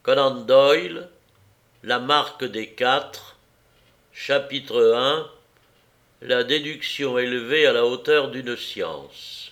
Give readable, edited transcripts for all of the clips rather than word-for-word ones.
Conan Doyle, La marque des quatre, chapitre 1, La déduction élevée à la hauteur d'une science.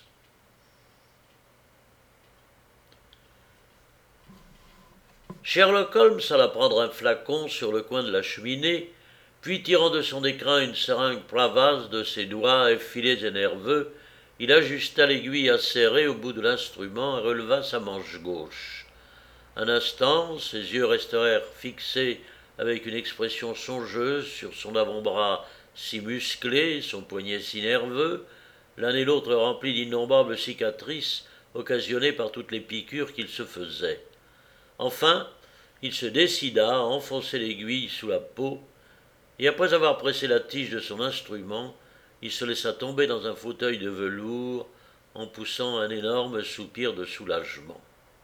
Sherlock Holmes alla prendre un flacon sur le coin de la cheminée, puis tirant de son écrin une seringue Pravaz de ses doigts effilés et nerveux, il ajusta l'aiguille acérée au bout de l'instrument et releva sa manche gauche. Un instant, ses yeux restèrent fixés avec une expression songeuse sur son avant-bras si musclé, son poignet si nerveux, l'un et l'autre remplis d'innombrables cicatrices occasionnées par toutes les piqûres qu'il se faisait. Enfin, il se décida à enfoncer l'aiguille sous la peau, et après avoir pressé la tige de son instrument, il se laissa tomber dans un fauteuil de velours en poussant un énorme soupir de soulagement.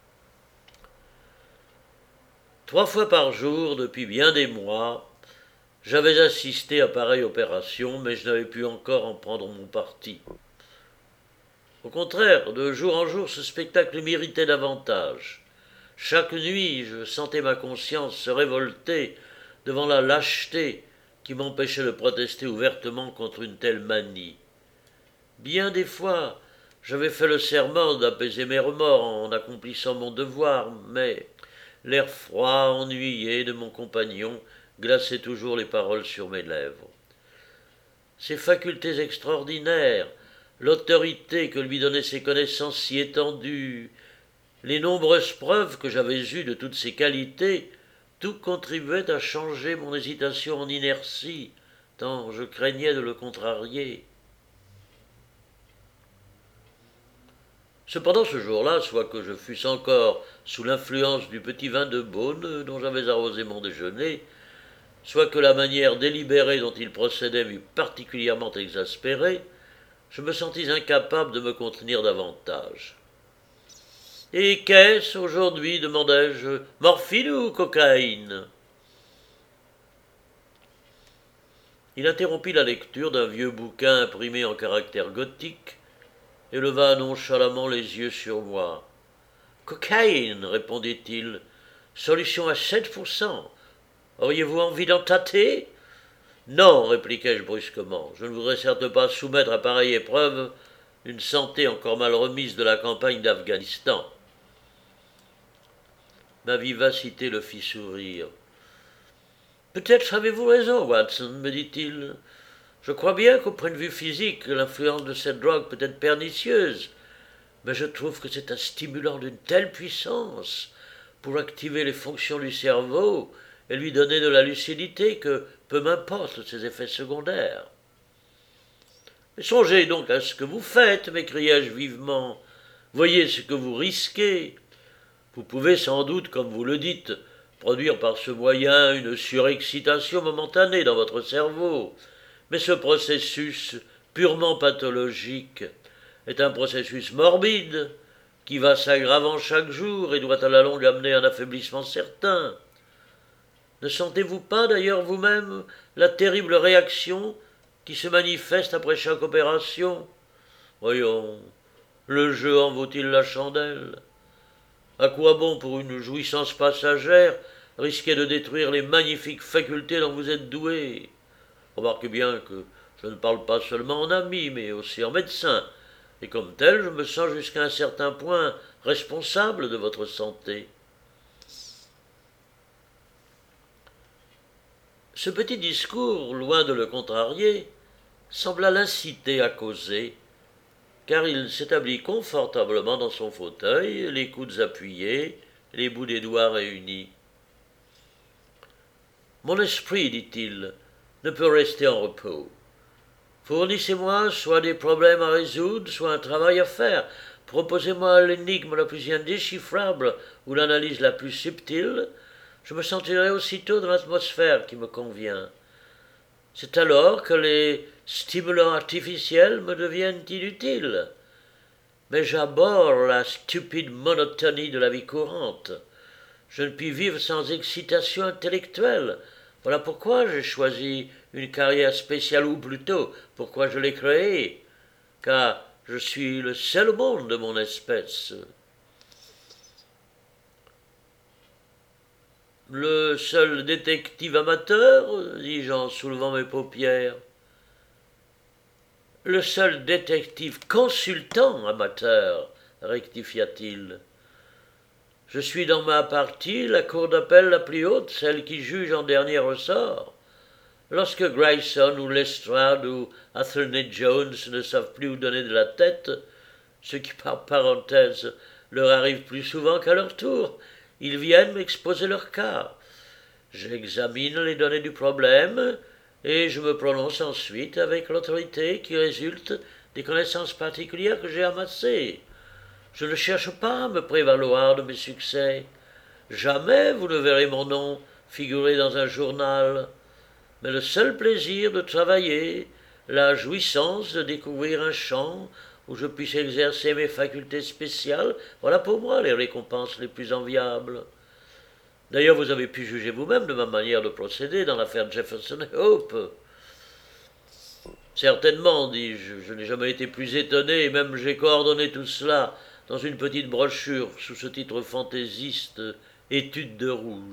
3 fois par jour, depuis bien des mois, j'avais assisté à pareille opération, mais je n'avais pu encore en prendre mon parti. Au contraire, de jour en jour, ce spectacle m'irritait davantage. Chaque nuit, je sentais ma conscience se révolter devant la lâcheté qui m'empêchait de protester ouvertement contre une telle manie. Bien des fois, j'avais fait le serment d'apaiser mes remords en accomplissant mon devoir, mais l'air froid, ennuyé de mon compagnon glaçait toujours les paroles sur mes lèvres. Ses facultés extraordinaires, l'autorité que lui donnaient ses connaissances si étendues, les nombreuses preuves que j'avais eues de toutes ses qualités, tout contribuait à changer mon hésitation en inertie, tant je craignais de le contrarier. Cependant, ce jour-là, soit que je fusse encore sous l'influence du petit vin de Beaune dont j'avais arrosé mon déjeuner, soit que la manière délibérée dont il procédait m'eût particulièrement exaspéré, je me sentis incapable de me contenir davantage. « Et qu'est-ce aujourd'hui » demandai-je, « morphine ou cocaïne ?» Il interrompit la lecture d'un vieux bouquin imprimé en caractères gothiques et leva nonchalamment les yeux sur moi. « Cocaïne, répondit-il, solution à 7%. Auriez-vous envie d'en tâter ?»« Non, répliquai-je brusquement, je ne voudrais certes pas soumettre à pareille épreuve une santé encore mal remise de la campagne d'Afghanistan. » Ma vivacité le fit sourire. « Peut-être avez-vous raison, Watson, me dit-il. Je crois bien qu'au point de vue physique, l'influence de cette drogue peut être pernicieuse, mais je trouve que c'est un stimulant d'une telle puissance pour activer les fonctions du cerveau et lui donner de la lucidité que peu m'importent ses effets secondaires. »« Mais songez donc à ce que vous faites, m'écriai-je vivement. Voyez ce que vous risquez. Vous pouvez sans doute, comme vous le dites, produire par ce moyen une surexcitation momentanée dans votre cerveau, mais ce processus purement pathologique est un processus morbide qui va s'aggravant chaque jour et doit à la longue amener un affaiblissement certain. Ne sentez-vous pas d'ailleurs vous-même la terrible réaction qui se manifeste après chaque opération ? Voyons, le jeu en vaut-il la chandelle ? À quoi bon pour une jouissance passagère risquer de détruire les magnifiques facultés dont vous êtes doué ? Remarquez bien que je ne parle pas seulement en ami, mais aussi en médecin, et comme tel, je me sens jusqu'à un certain point responsable de votre santé. Ce petit discours, loin de le contrarier, sembla l'inciter à causer, car il s'établit confortablement dans son fauteuil, les coudes appuyés, les bouts des doigts réunis. « Mon esprit, dit-il, ne peut rester en repos. Fournissez-moi soit des problèmes à résoudre, soit un travail à faire. Proposez-moi l'énigme la plus indéchiffrable ou l'analyse la plus subtile. Je me sentirai aussitôt dans l'atmosphère qui me convient. C'est alors que les stimulants artificiels me deviennent inutiles. Mais j'abhorre la stupide monotonie de la vie courante. Je ne puis vivre sans excitation intellectuelle. Voilà pourquoi j'ai choisi une carrière spéciale, ou plutôt, pourquoi je l'ai créée, car je suis le seul au monde de mon espèce. » Le seul détective amateur, dis-je en soulevant mes paupières. Le seul détective consultant amateur, rectifia-t-il. Je suis dans ma partie la cour d'appel la plus haute, celle qui juge en dernier ressort. Lorsque Grayson ou Lestrade ou Athelney Jones ne savent plus où donner de la tête, ce qui par parenthèse leur arrive plus souvent qu'à leur tour, ils viennent m'exposer leur cas. J'examine les données du problème et je me prononce ensuite avec l'autorité qui résulte des connaissances particulières que j'ai amassées. Je ne cherche pas à me prévaloir de mes succès. Jamais vous ne verrez mon nom figurer dans un journal. Mais le seul plaisir de travailler, la jouissance de découvrir un champ où je puisse exercer mes facultés spéciales, voilà pour moi les récompenses les plus enviables. D'ailleurs, vous avez pu juger vous-même de ma manière de procéder dans l'affaire Jefferson Hope. Certainement, dis-je, je n'ai jamais été plus étonné, et même j'ai coordonné tout cela dans une petite brochure sous ce titre fantaisiste « Études de rouge ».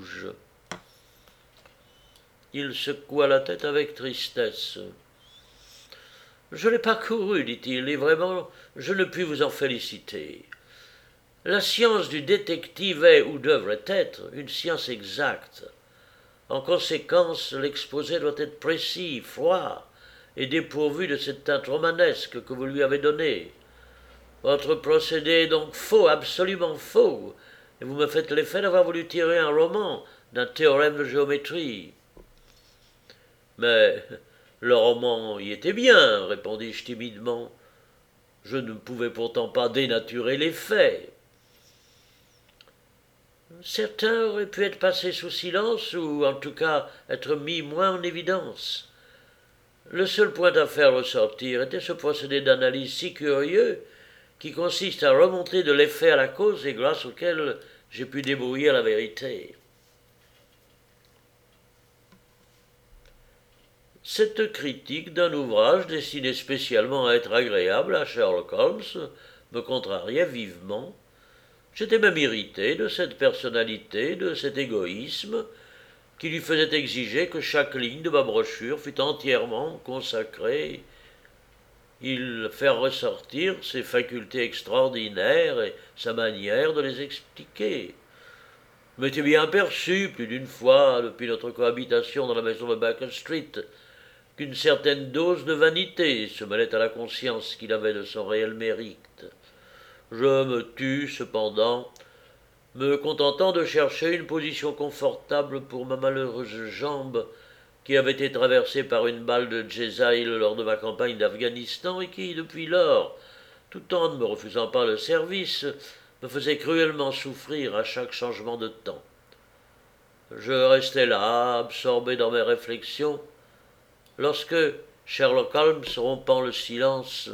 Il secoua la tête avec tristesse. « Je l'ai parcouru, dit-il, et vraiment, je ne puis vous en féliciter. La science du détective est, ou devrait être, une science exacte. En conséquence, l'exposé doit être précis, froid, et dépourvu de cette teinte romanesque que vous lui avez donnée. Votre procédé est donc faux, absolument faux, et vous me faites l'effet d'avoir voulu tirer un roman d'un théorème de géométrie. » Mais le roman y était bien, répondis-je timidement. Je ne pouvais pourtant pas dénaturer les faits. Certains auraient pu être passés sous silence, ou en tout cas être mis moins en évidence. Le seul point à faire ressortir était ce procédé d'analyse si curieux qui consiste à remonter de l'effet à la cause et grâce auquel j'ai pu débrouiller la vérité. Cette critique d'un ouvrage destiné spécialement à être agréable à Sherlock Holmes me contrariait vivement. J'étais même irrité de cette personnalité, de cet égoïsme, qui lui faisait exiger que chaque ligne de ma brochure fût entièrement consacrée. Il faire ressortir ses facultés extraordinaires et sa manière de les expliquer. Je m'étais bien aperçu plus d'une fois, depuis notre cohabitation dans la maison de Baker Street, qu'une certaine dose de vanité se mêlait à la conscience qu'il avait de son réel mérite. Je me tus, cependant, me contentant de chercher une position confortable pour ma malheureuse jambe qui avait été traversée par une balle de Jezail lors de ma campagne d'Afghanistan et qui, depuis lors, tout en ne me refusant pas le service, me faisait cruellement souffrir à chaque changement de temps. Je restais là, absorbé dans mes réflexions, lorsque Sherlock Holmes, rompant le silence,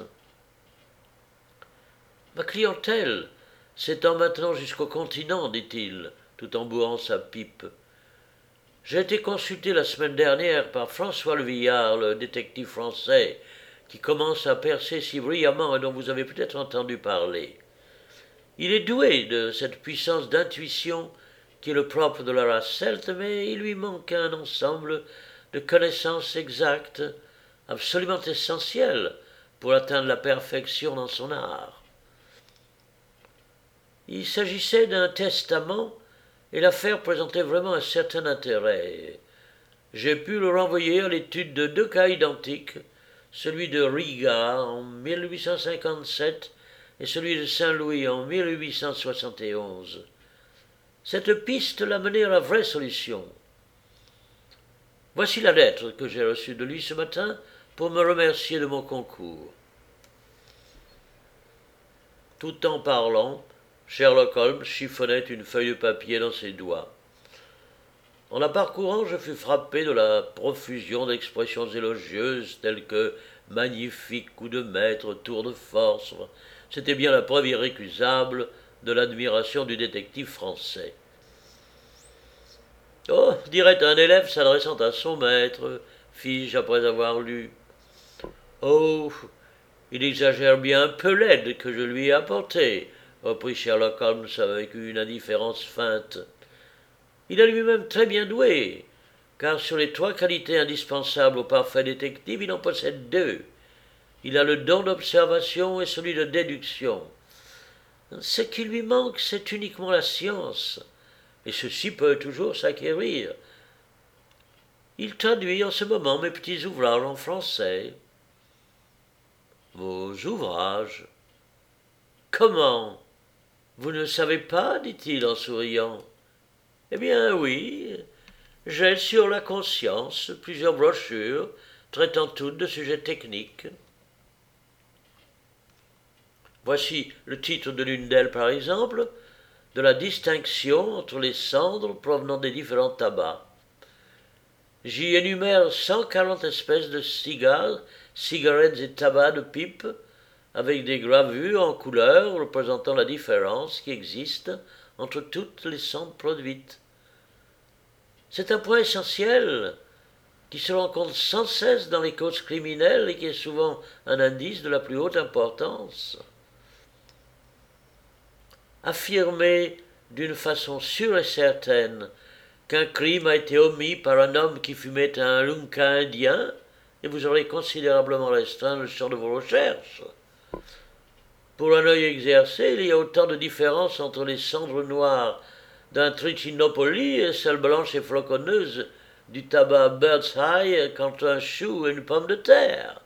« Ma clientèle s'étend maintenant jusqu'au continent, dit-il, tout en bourrant sa pipe. J'ai été consulté la semaine dernière par François Le Villard, le détective français, qui commence à percer si brillamment et dont vous avez peut-être entendu parler. Il est doué de cette puissance d'intuition qui est le propre de la race celte, mais il lui manque un ensemble de connaissances exactes, absolument essentielles pour atteindre la perfection dans son art. Il s'agissait d'un testament et l'affaire présentait vraiment un certain intérêt. J'ai pu le renvoyer à l'étude de 2 cas identiques, celui de Riga en 1857 et celui de Saint-Louis en 1871. Cette piste l'a mené à la vraie solution. Voici la lettre que j'ai reçue de lui ce matin pour me remercier de mon concours. Tout en parlant, Sherlock Holmes chiffonnait une feuille de papier dans ses doigts. En la parcourant, je fus frappé de la profusion d'expressions élogieuses telles que « magnifique coup de maître, tour de force ». C'était bien la preuve irrécusable de l'admiration du détective français. « Oh, dirait un élève s'adressant à son maître, fis-je après avoir lu. Oh, il exagère bien un peu l'aide que je lui ai apportée, reprit Sherlock Holmes avec une indifférence feinte. Il est lui-même très bien doué, car sur les 3 qualités indispensables au parfait détective, il en possède 2. Il a le don d'observation et celui de déduction. Ce qui lui manque, c'est uniquement la science, et ceci peut toujours s'acquérir. Il traduit en ce moment mes petits ouvrages en français. Vos ouvrages? Comment? Vous ne savez pas, dit-il en souriant. Eh bien oui, j'ai sur la conscience plusieurs brochures traitant toutes de sujets techniques. Voici le titre de l'une d'elles, par exemple, de la distinction entre les cendres provenant des différents tabacs. J'y énumère 140 espèces de cigares, cigarettes et tabacs de pipe, avec des gravures en couleur représentant la différence qui existe entre toutes les cendres produites. C'est un point essentiel qui se rencontre sans cesse dans les causes criminelles et qui est souvent un indice de la plus haute importance. Affirmer d'une façon sûre et certaine qu'un crime a été omis par un homme qui fumait un lunka indien, et vous aurez considérablement restreint le champ de vos recherches. Pour un œil exercé, il y a autant de différences entre les cendres noires d'un trichinopoly et celles blanches et floconneuses du tabac Bird's Eye qu'entre un chou et une pomme de terre.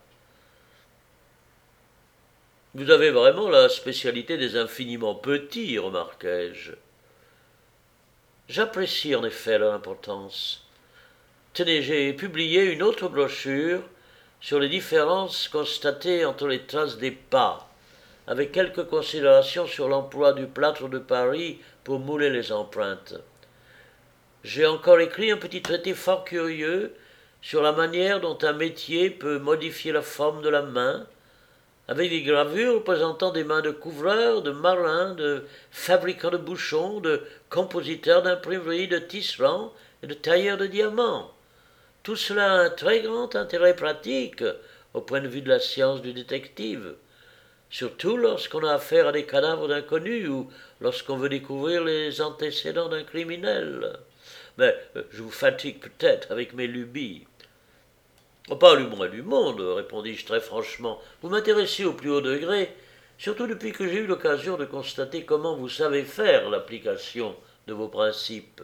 Vous avez vraiment la spécialité des infiniment petits, remarquai-je. J'apprécie en effet leur importance. Tenez, j'ai publié une autre brochure sur les différences constatées entre les traces des pas, avec quelques considérations sur l'emploi du plâtre de Paris pour mouler les empreintes. J'ai encore écrit un petit traité fort curieux sur la manière dont un métier peut modifier la forme de la main, avec des gravures représentant des mains de couvreurs, de marins, de fabricants de bouchons, de compositeurs d'imprimerie, de tisserands et de tailleurs de diamants. Tout cela a un très grand intérêt pratique au point de vue de la science du détective, surtout lorsqu'on a affaire à des cadavres d'inconnus ou lorsqu'on veut découvrir les antécédents d'un criminel. Mais je vous fatigue peut-être avec mes lubies. Oh, pas le moins du monde, répondis-je très franchement. Vous m'intéressez au plus haut degré, surtout depuis que j'ai eu l'occasion de constater comment vous savez faire l'application de vos principes.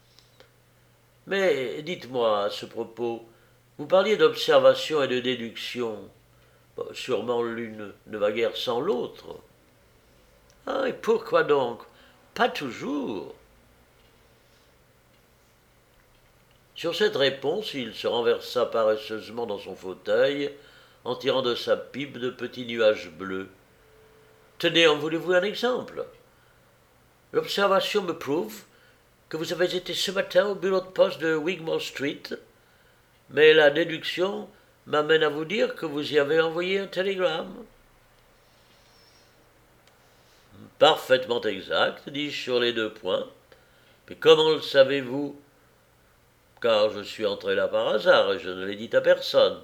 Mais dites-moi à ce propos, vous parliez d'observation et de déduction. Bon, sûrement l'une ne va guère sans l'autre. Ah, et pourquoi donc? Pas toujours. Sur cette réponse, il se renversa paresseusement dans son fauteuil, en tirant de sa pipe de petits nuages bleus. Tenez, en voulez-vous un exemple? L'observation me prouve que vous avez été ce matin au bureau de poste de Wigmore Street, mais la déduction m'amène à vous dire que vous y avez envoyé un télégramme. Parfaitement exact, dis-je sur les 2 points. Mais comment le savez-vous? Car je suis entré là par hasard et je ne l'ai dit à personne.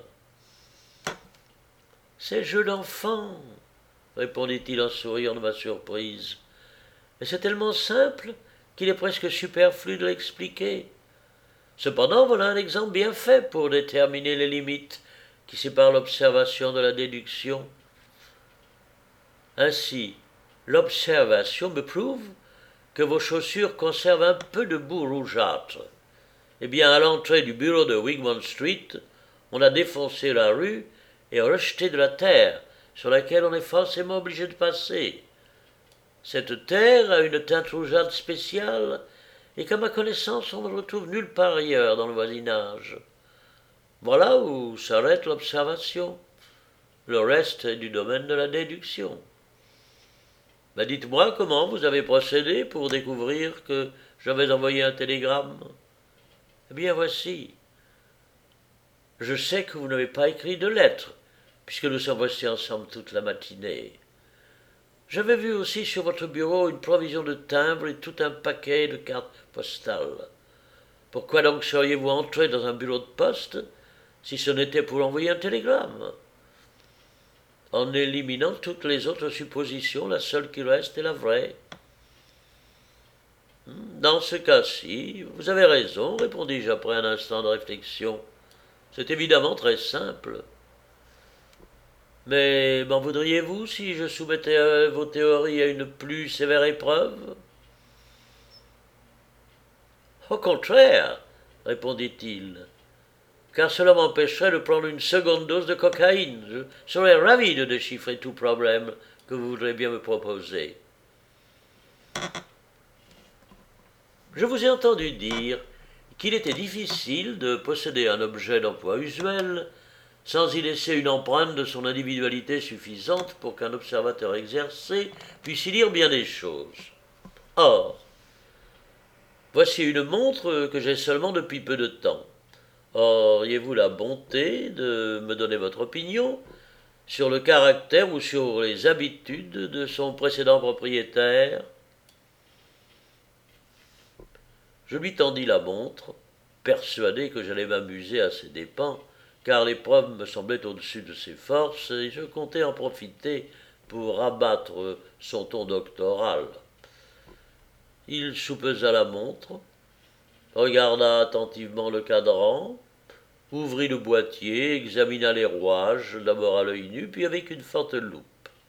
C'est jeu d'enfant, répondit-il en souriant de ma surprise. Mais c'est tellement simple qu'il est presque superflu de l'expliquer. Cependant, voilà un exemple bien fait pour déterminer les limites qui séparent l'observation de la déduction. Ainsi, l'observation me prouve que vos chaussures conservent un peu de boue rougeâtre. Eh bien, à l'entrée du bureau de Wigmore Street, on a défoncé la rue et rejeté de la terre sur laquelle on est forcément obligé de passer. Cette terre a une teinte rougeâtre spéciale et qu'à ma connaissance on ne retrouve nulle part ailleurs dans le voisinage. Voilà où s'arrête l'observation. Le reste est du domaine de la déduction. Mais dites-moi comment vous avez procédé pour découvrir que j'avais envoyé un télégramme. Eh bien voici. Je sais que vous n'avez pas écrit de lettre, puisque nous sommes restés ensemble toute la matinée. J'avais vu aussi sur votre bureau une provision de timbres et tout un paquet de cartes postales. Pourquoi donc seriez-vous entré dans un bureau de poste si ce n'était pour envoyer un télégramme? En éliminant toutes les autres suppositions, la seule qui reste est la vraie. Dans ce cas-ci, vous avez raison, répondis-je après un instant de réflexion. C'est évidemment très simple. Mais m'en voudriez-vous si je soumettais vos théories à une plus sévère épreuve? Au contraire, répondit-il, car cela m'empêcherait de prendre une seconde dose de cocaïne. Je serais ravi de déchiffrer tout problème que vous voudrez bien me proposer. Je vous ai entendu dire qu'il était difficile de posséder un objet d'emploi usuel sans y laisser une empreinte de son individualité suffisante pour qu'un observateur exercé puisse y lire bien des choses. Or, voici une montre que j'ai seulement depuis peu de temps. Auriez-vous la bonté de me donner votre opinion sur le caractère ou sur les habitudes de son précédent propriétaire? Je lui tendis la montre, persuadé que j'allais m'amuser à ses dépens, car l'épreuve me semblait au-dessus de ses forces, et je comptais en profiter pour abattre son ton doctoral. Il soupesa la montre, regarda attentivement le cadran, ouvrit le boîtier, examina les rouages, d'abord à l'œil nu, puis avec une forte loupe.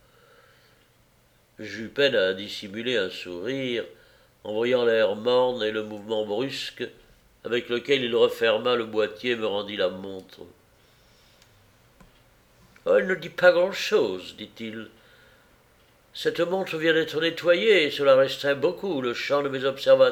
J'eus peine à dissimuler un sourire en voyant l'air morne et le mouvement brusque avec lequel il referma le boîtier et me rendit la montre. « Oh, elle ne dit pas grand-chose, dit-il. Cette montre vient d'être nettoyée et cela restreint beaucoup le champ de mes observations. »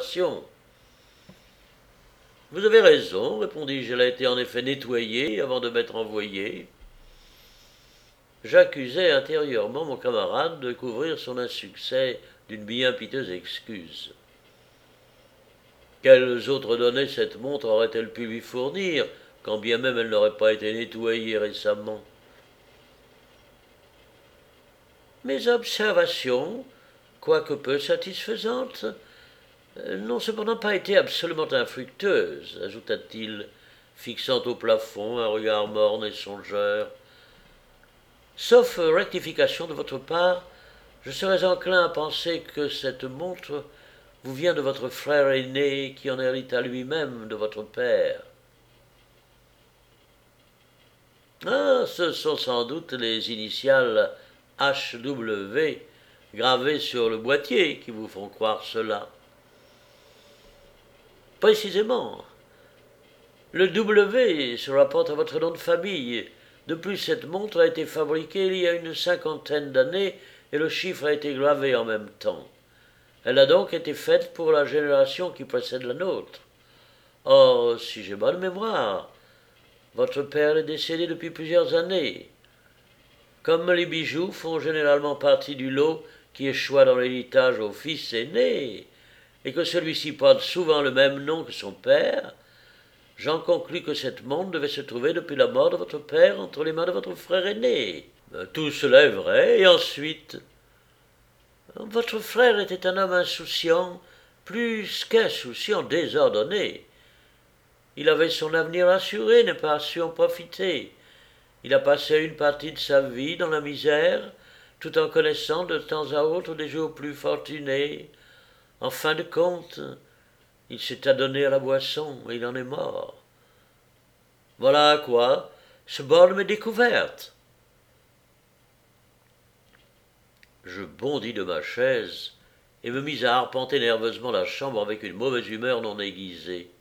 Vous avez raison, répondis-je, elle a été en effet nettoyée avant de m'être envoyée. J'accusai intérieurement mon camarade de couvrir son insuccès d'une bien piteuse excuse. Quelles autres données cette montre aurait-elle pu lui fournir, quand bien même elle n'aurait pas été nettoyée récemment? Mes observations, quoique peu satisfaisantes, n'ont cependant pas été absolument infructueuses, ajouta-t-il, fixant au plafond un regard morne et songeur. Sauf rectification de votre part, je serais enclin à penser que cette montre vous vient de votre frère aîné qui en hérita lui-même de votre père. Ah, ce sont sans doute les initiales HW gravées sur le boîtier qui vous font croire cela. Précisément. Le W se rapporte à votre nom de famille. De plus, cette montre a été fabriquée il y a une 50aine d'années et le chiffre a été gravé en même temps. Elle a donc été faite pour la génération qui précède la nôtre. Or, si j'ai bonne mémoire, votre père est décédé depuis plusieurs années. Comme les bijoux font généralement partie du lot qui échoit dans l'héritage au fils aîné, et que celui-ci porte souvent le même nom que son père, j'en conclus que cette montre devait se trouver depuis la mort de votre père entre les mains de votre frère aîné. Tout cela est vrai, et ensuite? Votre frère était un homme insouciant, plus qu'insouciant, désordonné. Il avait son avenir assuré, n'a pas su en profiter. Il a passé une partie de sa vie dans la misère, tout en connaissant de temps à autre des jours plus fortunés. En fin de compte, il s'est adonné à la boisson et il en est mort. Voilà à quoi se borne mes découvertes. Je bondis de ma chaise et me mis à arpenter nerveusement la chambre avec une mauvaise humeur non aiguisée.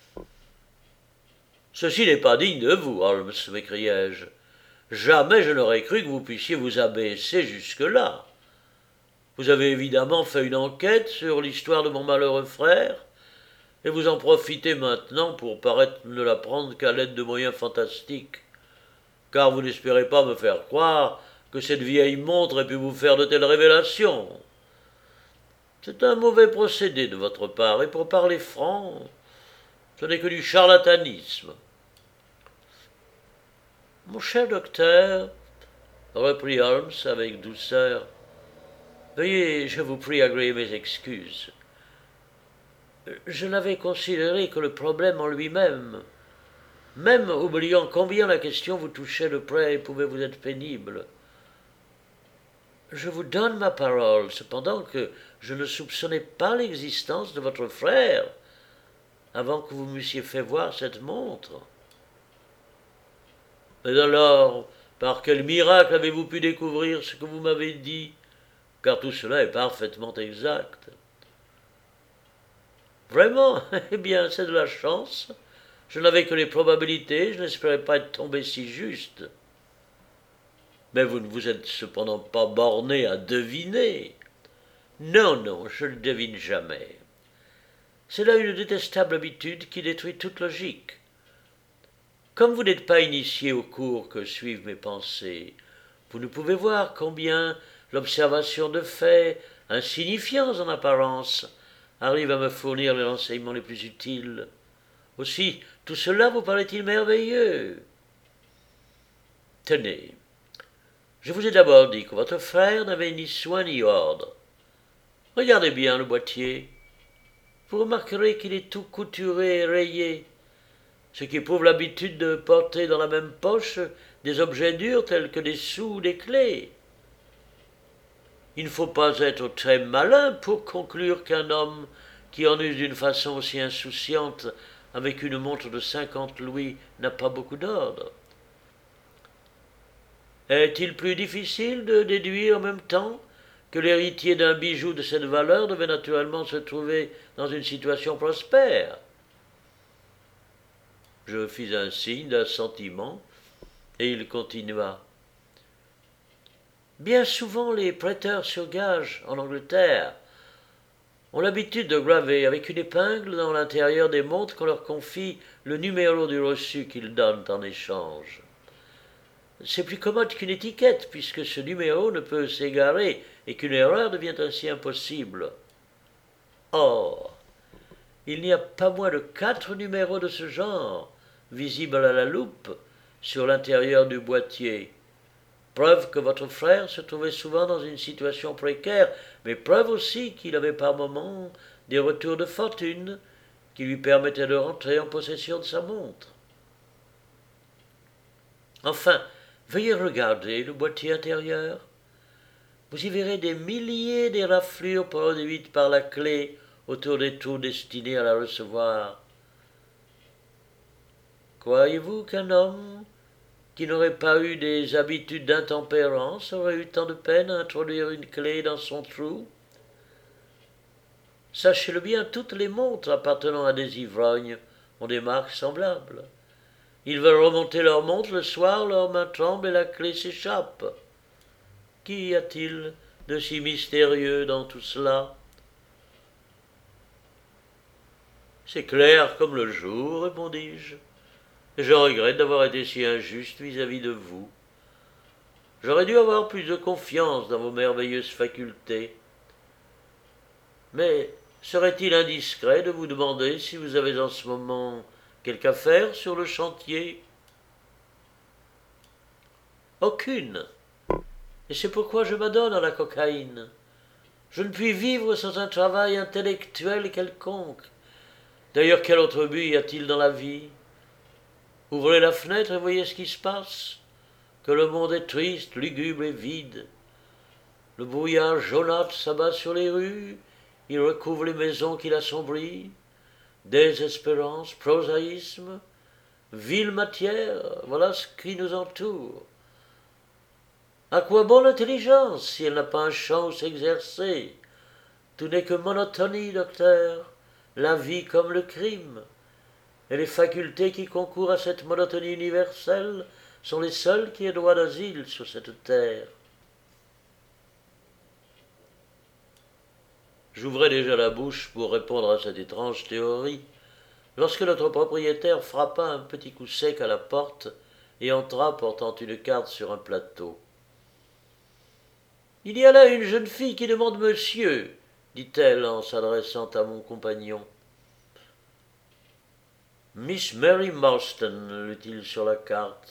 « Ceci n'est pas digne de vous, Holmes, m'écriai-je. Jamais je n'aurais cru que vous puissiez vous abaisser jusque-là. Vous avez évidemment fait une enquête sur l'histoire de mon malheureux frère, et vous en profitez maintenant pour paraître ne la prendre qu'à l'aide de moyens fantastiques, car vous n'espérez pas me faire croire que cette vieille montre ait pu vous faire de telles révélations. C'est un mauvais procédé de votre part, et pour parler franc, ce n'est que du charlatanisme. Mon cher docteur, reprit Holmes avec douceur, veuillez, je vous prie, agréer mes excuses. Je n'avais considéré que le problème en lui-même, même oubliant combien la question vous touchait de près et pouvait vous être pénible. Je vous donne ma parole, cependant, que je ne soupçonnais pas l'existence de votre frère avant que vous m'eussiez fait voir cette montre. Mais alors, par quel miracle avez-vous pu découvrir ce que vous m'avez dit? Car tout cela est parfaitement exact. Vraiment? Eh bien, c'est de la chance. Je n'avais que les probabilités, je n'espérais pas être tombé si juste. Mais vous ne vous êtes cependant pas borné à deviner. Non, non, je ne devine jamais. C'est là une détestable habitude qui détruit toute logique. Comme vous n'êtes pas initié aux cours que suivent mes pensées, vous ne pouvez voir combien l'observation de faits, insignifiants en apparence, arrive à me fournir les renseignements les plus utiles. Aussi, tout cela vous paraît-il merveilleux? Tenez, je vous ai d'abord dit que votre frère n'avait ni soin ni ordre. Regardez bien le boîtier. Vous remarquerez qu'il est tout couturé et rayé, ce qui prouve l'habitude de porter dans la même poche des objets durs tels que des sous ou des clés. Il ne faut pas être très malin pour conclure qu'un homme qui en use d'une façon aussi insouciante avec une montre de 50 louis n'a pas beaucoup d'ordre. Est-il plus difficile de déduire en même temps que l'héritier d'un bijou de cette valeur devait naturellement se trouver dans une situation prospère? Je fis un signe d'assentiment, et il continua. Bien souvent, les prêteurs sur gage en Angleterre ont l'habitude de graver avec une épingle dans l'intérieur des montres qu'on leur confie le numéro du reçu qu'ils donnent en échange. C'est plus commode qu'une étiquette, puisque ce numéro ne peut s'égarer et qu'une erreur devient ainsi impossible. Or, il n'y a pas moins de 4 numéros de ce genre, visibles à la loupe, sur l'intérieur du boîtier. Preuve que votre frère se trouvait souvent dans une situation précaire, mais preuve aussi qu'il avait par moments des retours de fortune qui lui permettaient de rentrer en possession de sa montre. Enfin, veuillez regarder le boîtier intérieur. Vous y verrez des milliers d'éraflures produites par la clé autour des trous destinés à la recevoir. Croyez-vous qu'un homme qui n'aurait pas eu des habitudes d'intempérance aurait eu tant de peine à introduire une clé dans son trou? Sachez-le bien, toutes les montres appartenant à des ivrognes ont des marques semblables. Ils veulent remonter leur montre le soir, leurs mains tremblent et la clé s'échappe. Qu'y a-t-il de si mystérieux dans tout cela? C'est clair comme le jour, répondis-je. Et je regrette d'avoir été si injuste vis-à-vis de vous. J'aurais dû avoir plus de confiance dans vos merveilleuses facultés. Mais serait-il indiscret de vous demander si vous avez en ce moment quelque affaire sur le chantier? Aucune. Et c'est pourquoi je m'adonne à la cocaïne. Je ne puis vivre sans un travail intellectuel quelconque. D'ailleurs, quel autre but y a-t-il dans la vie? Ouvrez la fenêtre et voyez ce qui se passe. Que le monde est triste, lugubre et vide. Le brouillard jaunâtre s'abat sur les rues, il recouvre les maisons qui l'assombrissent. Désespérance, prosaïsme, vile matière, voilà ce qui nous entoure. À quoi bon l'intelligence si elle n'a pas un champ où s'exercer? Tout n'est que monotonie, docteur, la vie comme le crime. Et les facultés qui concourent à cette monotonie universelle sont les seules qui aient droit d'asile sur cette terre. J'ouvrais déjà la bouche pour répondre à cette étrange théorie, lorsque notre propriétaire frappa un petit coup sec à la porte et entra portant une carte sur un plateau. Il y a là une jeune fille qui demande monsieur, dit-elle en s'adressant à mon compagnon. Miss Mary Marston, lut-il sur la carte.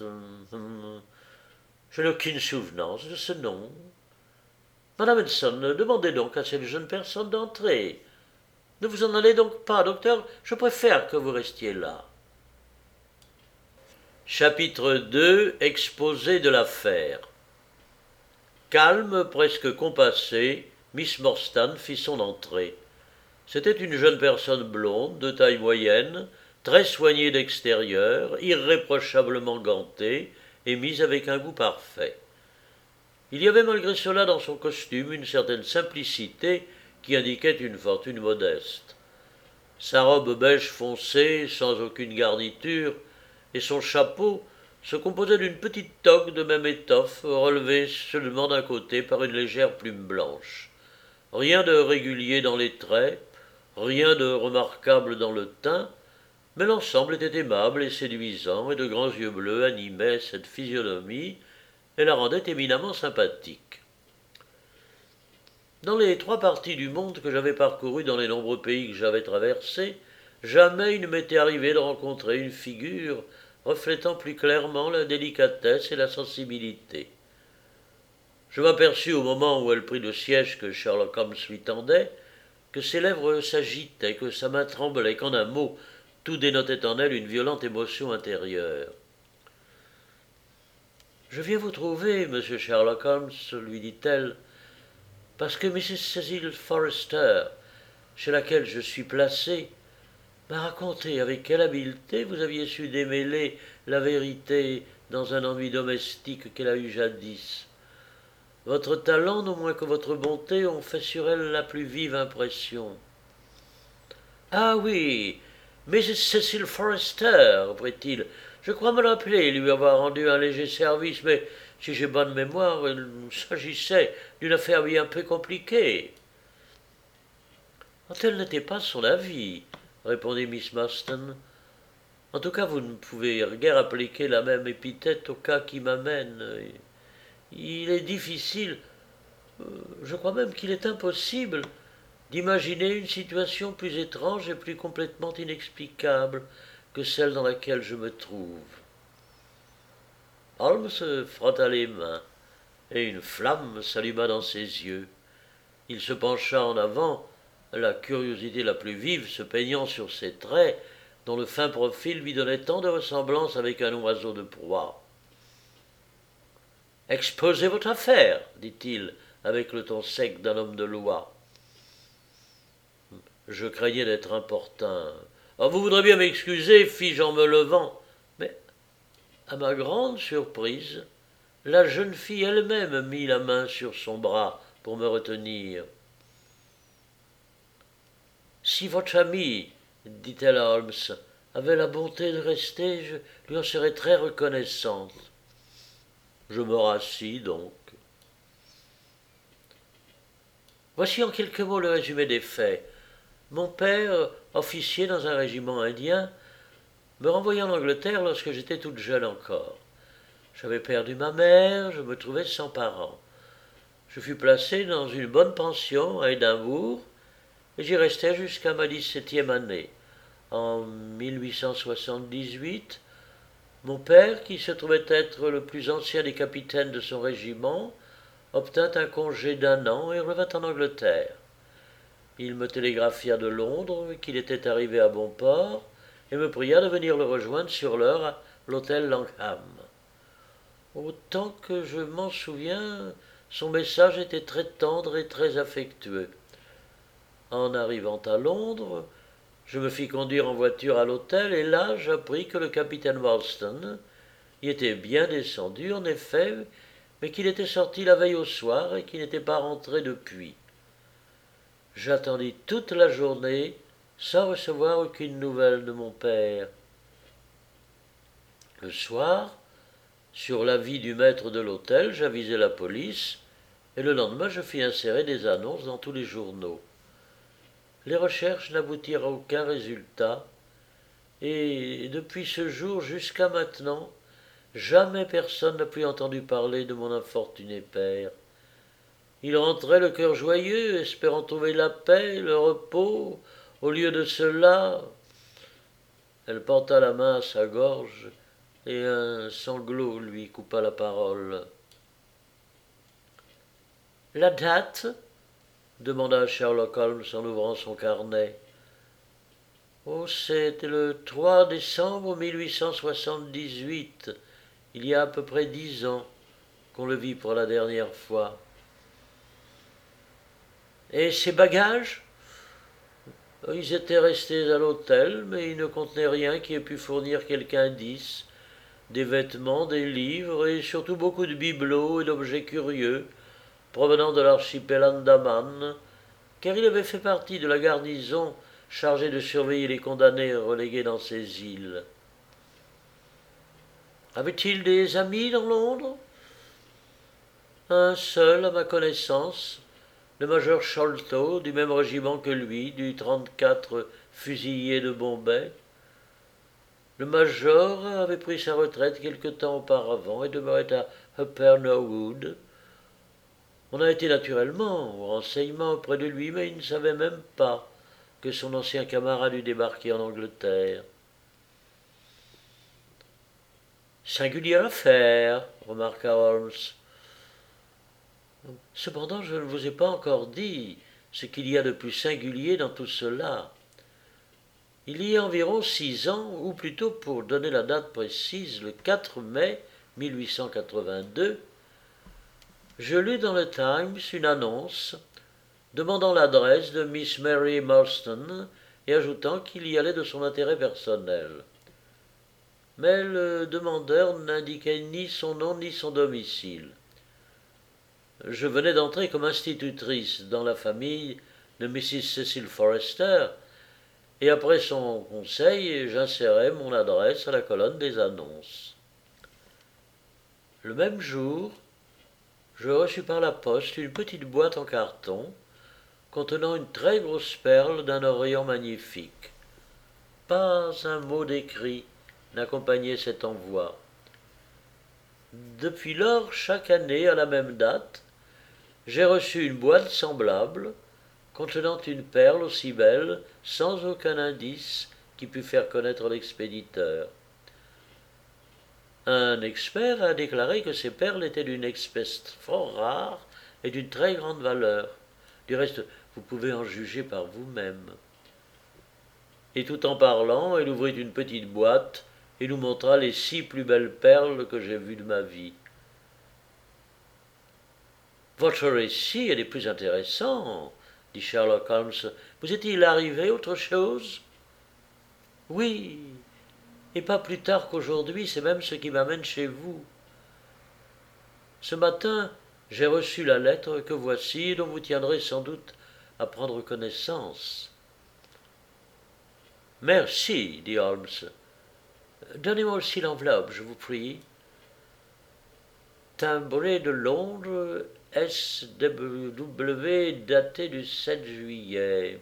Je n'ai aucune souvenance de ce nom. Madame Edson, demandez donc à cette jeune personne d'entrer. Ne vous en allez donc pas, docteur, je préfère que vous restiez là. Chapitre 2. Exposé de l'affaire. Calme, presque compassée, Miss Morstan fit son entrée. C'était une jeune personne blonde, de taille moyenne, très soignée d'extérieur, irréprochablement gantée et mise avec un goût parfait. Il y avait malgré cela dans son costume une certaine simplicité qui indiquait une fortune modeste. Sa robe beige foncé, sans aucune garniture, et son chapeau se composaient d'une petite toque de même étoffe, relevée seulement d'un côté par une légère plume blanche. Rien de régulier dans les traits, rien de remarquable dans le teint, mais l'ensemble était aimable et séduisant, et de grands yeux bleus animaient cette physionomie et la rendaient éminemment sympathique. Dans les 3 parties du monde que j'avais parcourus dans les nombreux pays que j'avais traversés, jamais il ne m'était arrivé de rencontrer une figure reflétant plus clairement la délicatesse et la sensibilité. Je m'aperçus au moment où elle prit le siège que Sherlock Holmes lui tendait, que ses lèvres s'agitaient, que sa main tremblait, qu'en un mot, tout dénotait en elle une violente émotion intérieure. « Je viens vous trouver, monsieur Sherlock Holmes, lui dit-elle, parce que Mrs. Cecil Forrester, chez laquelle je suis placé, m'a raconté avec quelle habileté vous aviez su démêler la vérité dans un ennui domestique qu'elle a eu jadis. Votre talent, non moins que votre bonté, ont fait sur elle la plus vive impression. »« Ah oui, Mrs. Cecil Forrester, reprit-il, je crois me rappeler lui avoir rendu un léger service, mais si j'ai bonne mémoire, il s'agissait d'une affaire bien peu compliquée. »« Tel n'était pas son avis, répondit Miss Marston. En tout cas, vous ne pouvez guère appliquer la même épithète au cas qui m'amène. Il est difficile, je crois même qu'il est impossible, d'imaginer une situation plus étrange et plus complètement inexplicable que celle dans laquelle je me trouve. Holmes se frotta les mains, et une flamme s'alluma dans ses yeux. Il se pencha en avant, la curiosité la plus vive se peignant sur ses traits, dont le fin profil lui donnait tant de ressemblance avec un oiseau de proie. « Exposez votre affaire, dit-il, avec le ton sec d'un homme de loi. Je craignais d'être importun. « Oh, vous voudrez bien m'excuser, fis-je en me levant. Mais, à ma grande surprise, la jeune fille elle-même mit la main sur son bras pour me retenir. « Si votre amie, dit-elle à Holmes, avait la bonté de rester, je lui en serais très reconnaissante. » Je me rassis donc. Voici en quelques mots le résumé des faits. Mon père, officier dans un régiment indien, me renvoya en Angleterre lorsque j'étais toute jeune encore. J'avais perdu ma mère, je me trouvais sans parents. Je fus placé dans une bonne pension à Édimbourg et j'y restai jusqu'à ma 17e année. En 1878, mon père, qui se trouvait être le plus ancien des capitaines de son régiment, obtint un congé d'1 an et revint en Angleterre. Il me télégraphia de Londres qu'il était arrivé à bon port et me pria de venir le rejoindre sur l'heure à l'hôtel Langham. Autant que je m'en souviens, son message était très tendre et très affectueux. En arrivant à Londres, je me fis conduire en voiture à l'hôtel et là j'appris que le capitaine Ralston y était bien descendu en effet, mais qu'il était sorti la veille au soir et qu'il n'était pas rentré depuis. J'attendis toute la journée sans recevoir aucune nouvelle de mon père. Le soir, sur l'avis du maître de l'hôtel, j'avisai la police et le lendemain je fis insérer des annonces dans tous les journaux. Les recherches n'aboutirent à aucun résultat, et depuis ce jour jusqu'à maintenant, jamais personne n'a plus entendu parler de mon infortuné père. Il rentrait le cœur joyeux, espérant trouver la paix, le repos. Au lieu de cela, elle porta la main à sa gorge, et un sanglot lui coupa la parole. « La date » demanda Sherlock Holmes en ouvrant son carnet. « Oh, c'était le 3 décembre 1878, il y a à peu près 10 ans qu'on le vit pour la dernière fois. » Et ses bagages? Ils étaient restés à l'hôtel, mais ils ne contenaient rien qui ait pu fournir quelque indice. Des vêtements, des livres et surtout beaucoup de bibelots et d'objets curieux provenant de l'archipel Andaman, car il avait fait partie de la garnison chargée de surveiller les condamnés relégués dans ces îles. Avait-il des amis dans Londres? Un seul, à ma connaissance, le major Sholto, du même régiment que lui, du 34 fusiliers de Bombay. Le major avait pris sa retraite quelque temps auparavant et demeurait à Upper Norwood. On a été naturellement au renseignement auprès de lui, mais il ne savait même pas que son ancien camarade eût débarqué en Angleterre. Singulière affaire, remarqua Holmes. Cependant, je ne vous ai pas encore dit ce qu'il y a de plus singulier dans tout cela. Il y a environ 6 ans, ou plutôt pour donner la date précise, le 4 mai 1882, je lus dans le Times une annonce demandant l'adresse de Miss Mary Marston et ajoutant qu'il y allait de son intérêt personnel. Mais le demandeur n'indiquait ni son nom ni son domicile. Je venais d'entrer comme institutrice dans la famille de Mrs. Cecil Forrester, et après son conseil, j'insérai mon adresse à la colonne des annonces. Le même jour, je reçus par la poste une petite boîte en carton contenant une très grosse perle d'un orient magnifique. Pas un mot d'écrit n'accompagnait cet envoi. Depuis lors, chaque année, à la même date, j'ai reçu une boîte semblable, contenant une perle aussi belle, sans aucun indice qui pût faire connaître l'expéditeur. Un expert a déclaré que ces perles étaient d'une espèce fort rare et d'une très grande valeur. Du reste, vous pouvez en juger par vous-même. Et tout en parlant, elle ouvrit une petite boîte et nous montra les 6 plus belles perles que j'ai vues de ma vie. Votre récit est des plus intéressants, dit Sherlock Holmes. Vous est-il arrivé autre chose? Oui, et pas plus tard qu'aujourd'hui, c'est même ce qui m'amène chez vous. Ce matin, j'ai reçu la lettre que voici et dont vous tiendrez sans doute à prendre connaissance. Merci, dit Holmes. Donnez-moi aussi l'enveloppe, je vous prie. Timbré de Londres, SW daté du 7 juillet.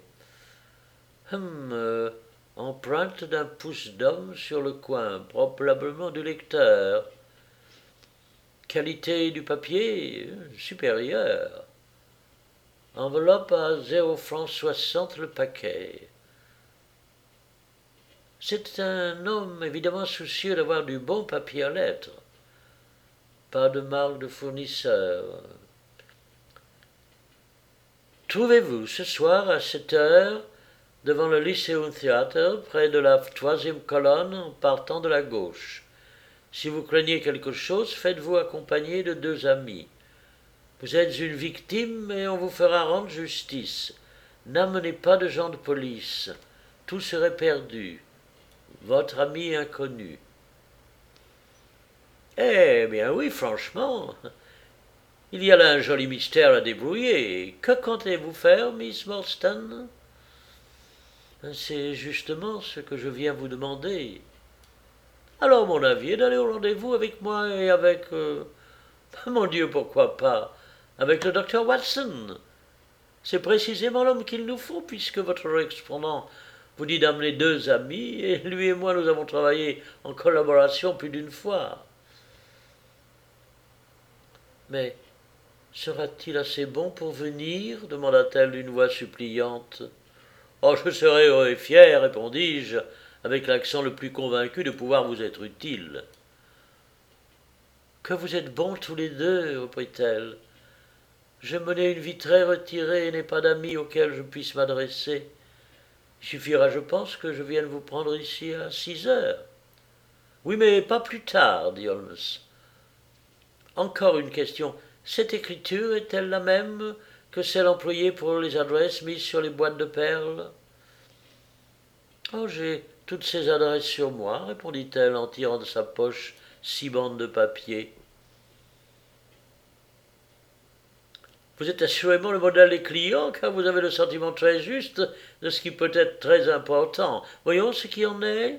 Empreinte d'un pouce d'homme sur le coin, probablement du lecteur. Qualité du papier supérieure. Enveloppe à 0,60 francs le paquet. C'est un homme évidemment soucieux d'avoir du bon papier à lettres. Pas de marque de fournisseur. Trouvez-vous ce soir à 7 heures devant le Lyceum Theatre, près de la 3e colonne en partant de la gauche. Si vous craignez quelque chose, faites-vous accompagner de 2 amis. Vous êtes une victime et on vous fera rendre justice. N'amenez pas de gens de police. Tout serait perdu. Votre ami inconnu. Eh bien oui, franchement. Il y a là un joli mystère à débrouiller. Que comptez-vous faire, Miss Morstan? C'est justement ce que je viens vous demander. Alors mon avis est d'aller au rendez-vous avec moi et avec... mon Dieu, pourquoi pas? Avec le docteur Watson. C'est précisément l'homme qu'il nous faut, puisque votre correspondant vous dit d'amener 2 amis, et lui et moi nous avons travaillé en collaboration plus d'une fois. Mais sera-t-il assez bon pour venir? Demanda-t-elle d'une voix suppliante. Oh, je serai heureux et fier, répondis-je, avec l'accent le plus convaincu de pouvoir vous être utile. Que vous êtes bons tous les deux, reprit-elle. Je menais une vie très retirée et n'ai pas d'amis auxquels je puisse m'adresser. Il suffira, je pense, que je vienne vous prendre ici à 6 heures. Oui, mais pas plus tard, dit Holmes. Encore une question. Cette écriture est-elle la même que celle employée pour les adresses mises sur les boîtes de perles. Oh, j'ai toutes ces adresses sur moi, répondit-elle en tirant de sa poche 6 bandes de papier. Vous êtes assurément le modèle des clients, car vous avez le sentiment très juste de ce qui peut être très important. Voyons ce qui en est.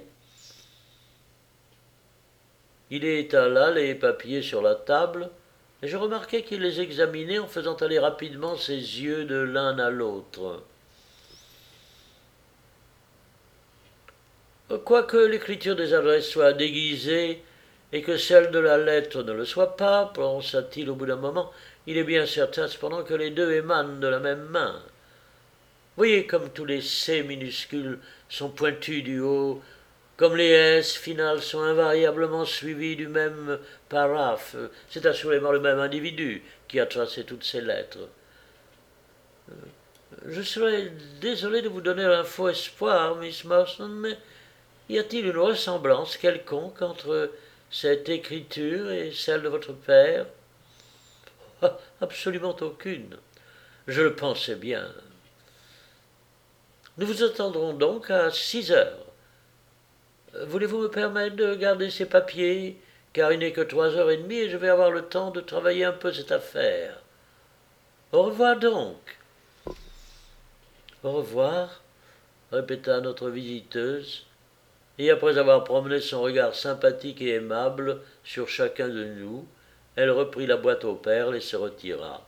Il étala les papiers sur la table, et je remarquai qu'il les examinait en faisant aller rapidement ses yeux de l'un à l'autre. Quoique l'écriture des adresses soit déguisée et que celle de la lettre ne le soit pas, pensa-t-il au bout d'un moment, il est bien certain cependant que les deux émanent de la même main. Voyez comme tous les C minuscules sont pointus du haut, comme les S finales sont invariablement suivies du même paraphe. C'est assurément le même individu qui a tracé toutes ces lettres. Je serais désolé de vous donner un faux espoir, Miss Marston, mais y a-t-il une ressemblance quelconque entre cette écriture et celle de votre père? Absolument aucune. Je le pensais bien. Nous vous attendrons donc à 6 heures. Voulez-vous me permettre de garder ces papiers, car il n'est que 3h30 et je vais avoir le temps de travailler un peu cette affaire. Au revoir donc. Au revoir, répéta notre visiteuse, et après avoir promené son regard sympathique et aimable sur chacun de nous, elle reprit la boîte aux perles et se retira.